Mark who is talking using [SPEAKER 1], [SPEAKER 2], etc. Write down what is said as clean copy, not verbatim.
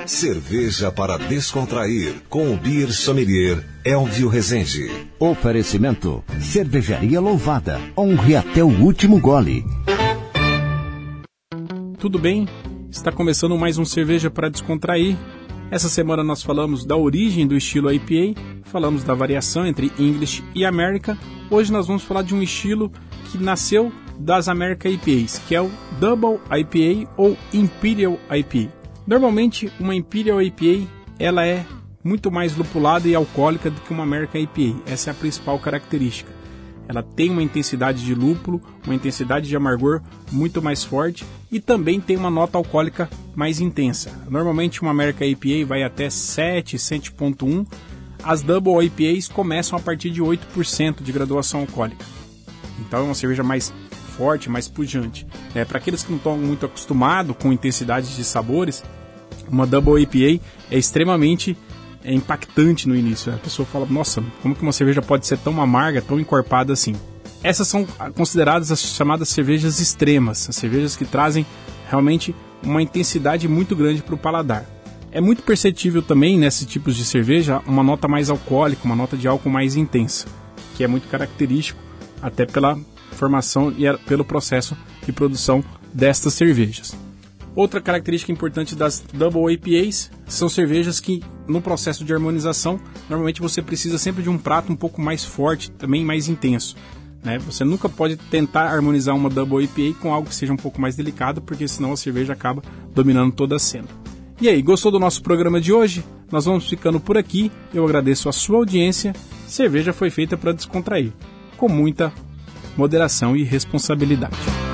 [SPEAKER 1] Cerveja para descontrair, com o Beer Sommelier Elvio Rezende.
[SPEAKER 2] Oferecimento: Cervejaria Louvada. Honre até o último gole.
[SPEAKER 3] Tudo bem? Está começando mais um Cerveja para Descontrair. Essa semana nós falamos da origem do estilo IPA, falamos da variação entre English e American. Hoje nós vamos falar de um estilo que nasceu das American IPAs, que é o Double IPA ou Imperial IPA. Normalmente, uma Imperial IPA ela é muito mais lupulada e alcoólica do que uma American IPA. Essa é a principal característica. Ela tem uma intensidade de lúpulo, uma intensidade de amargor muito mais forte e também tem uma nota alcoólica mais intensa. Normalmente uma American IPA vai até 7, 7.1. As Double IPAs começam a partir de 8% de graduação alcoólica. Então é uma cerveja mais forte, mais pujante. Para aqueles que não estão muito acostumados com intensidades de sabores, uma Double IPA é extremamente impactante no início. A pessoa fala, nossa, como que uma cerveja pode ser tão amarga, tão encorpada assim? Essas são consideradas as chamadas cervejas extremas, as cervejas que trazem realmente uma intensidade muito grande para o paladar. É muito perceptível também nesses tipos de cerveja uma nota mais alcoólica, uma nota de álcool mais intensa, que é muito característico até pela formação e pelo processo de produção destas cervejas. Outra característica importante das Double IPAs são cervejas que, no processo de harmonização, normalmente você precisa sempre de um prato um pouco mais forte, também mais intenso. Você nunca pode tentar harmonizar uma Double IPA com algo que seja um pouco mais delicado, porque senão a cerveja acaba dominando toda a cena. E aí, gostou do nosso programa de hoje? Nós vamos ficando por aqui. Eu agradeço a sua audiência. Cerveja foi feita para descontrair, com muita moderação e responsabilidade.